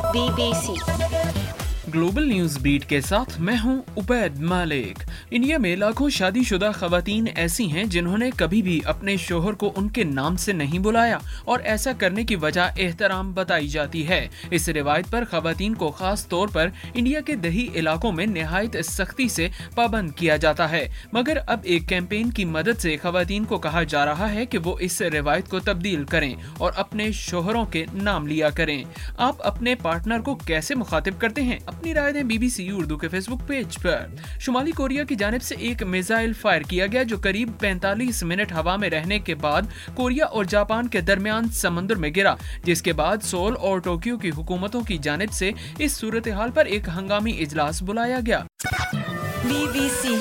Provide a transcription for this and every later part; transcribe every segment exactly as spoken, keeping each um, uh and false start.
B B C global news beat के साथ मैं हूं उबैद मालिक। इंडिया में लाखों शादीशुदा खवातीन ऐसी हैं जिन्होंने कभी भी अपने शोहर को उनके नाम से नहीं बुलाया और ऐसा करने की वजह एहतराम बताई जाती है। इस रिवायत पर खवातीन को खास तौर पर इंडिया के दही इलाकों में निहायत सख्ती से पाबंद किया जाता है, मगर अब एक कैंपेन की मदद से खवातीन को कहा जा रहा है कि वो इस रिवायत को तब्दील करें और अपने शोहरों के नाम लिया करें। आप अपने पार्टनर को कैसे मुखातिब करते हैं? अपनी राय दें बीबीसी उर्दू के फेसबुक पेज पर। शुमाली कोरिया की जानिब से एक मिसाइल फायर किया गया जो करीब पैंतालीस मिनट हवा में रहने के बाद कोरिया और जापान के दरमियान समुद्र में गिरा, जिसके बाद सोल और टोक्यो की हुकूमतों की जानिब से इस सूरत हाल पर एक हंगामी इजलास बुलाया गया। बीबीसी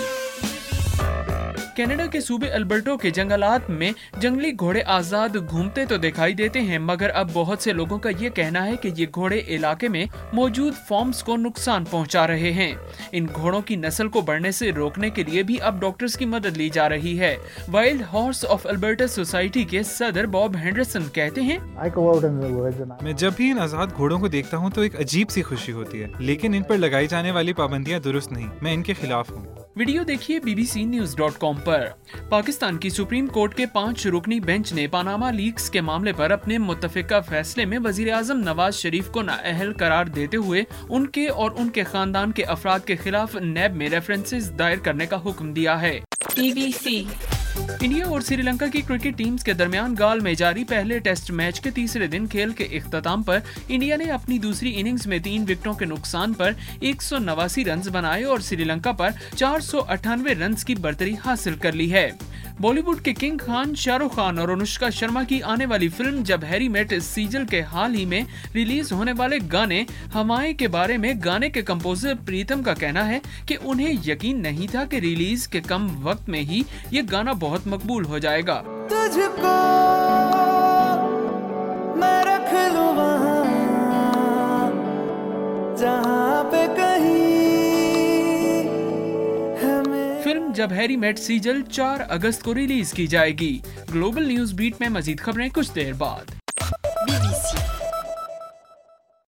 कनाडा के सूबे अल्बर्टो के जंगलात में जंगली घोड़े आजाद घूमते तो दिखाई देते हैं, मगर अब बहुत से लोगों का ये कहना है कि ये घोड़े इलाके में मौजूद फार्म्स को नुकसान पहुंचा रहे हैं। इन घोड़ों की नस्ल को बढ़ने से रोकने के लिए भी अब डॉक्टर्स की मदद ली जा रही है। Wild horse of Alberta society के सदर बॉब हेंडरसन कहते हैं, मैं जब भी इन आजाद घोड़ों को देखता हूँ तो एक अजीब सी खुशी होती है, लेकिन इन पर लगाई जाने वाली पाबंदियाँ दुरुस्त नहीं। मैं इनके खिलाफ हूँ। वीडियो देखिए B B C news dot com पर। पाकिस्तान की सुप्रीम कोर्ट के पांच रुकनी बेंच ने पनामा लीक्स के मामले पर अपने मुत्तफिका फैसले में वजीर आजम नवाज शरीफ को नाअहल करार देते हुए उनके और उनके खानदान के अफराद के खिलाफ नैब में रेफरेंसेस दायर करने का हुक्म दिया है। बीबीसी इंडिया और श्रीलंका की क्रिकेट टीम्स के दरमियान गाल में जारी पहले टेस्ट मैच के तीसरे दिन खेल के इख्तिताम पर इंडिया ने अपनी दूसरी इनिंग्स में तीन विकेटों के नुकसान पर एक सौ नवासी रन बनाए और श्रीलंका पर चार सौ अट्ठानवे रन की बढ़तरी हासिल कर ली है। बॉलीवुड के किंग खान शाहरुख खान और अनुष्का शर्मा की आने वाली फिल्म जब हैरी मेट सीजल के हाल ही में रिलीज होने वाले गाने हवाएं के बारे में गाने के कंपोजर प्रीतम का कहना है कि उन्हें यकीन नहीं था कि रिलीज के कम वक्त में ही ये गाना बहुत मकबूल हो जाएगा। तुझको मैं रख लूं वहाँ जहाँ पे कहीं हमें। फिल्म जब हैरी मेट सीजल चार अगस्त को रिलीज की जाएगी। ग्लोबल न्यूज बीट में मजीद खबरें कुछ देर बाद। बीबीसी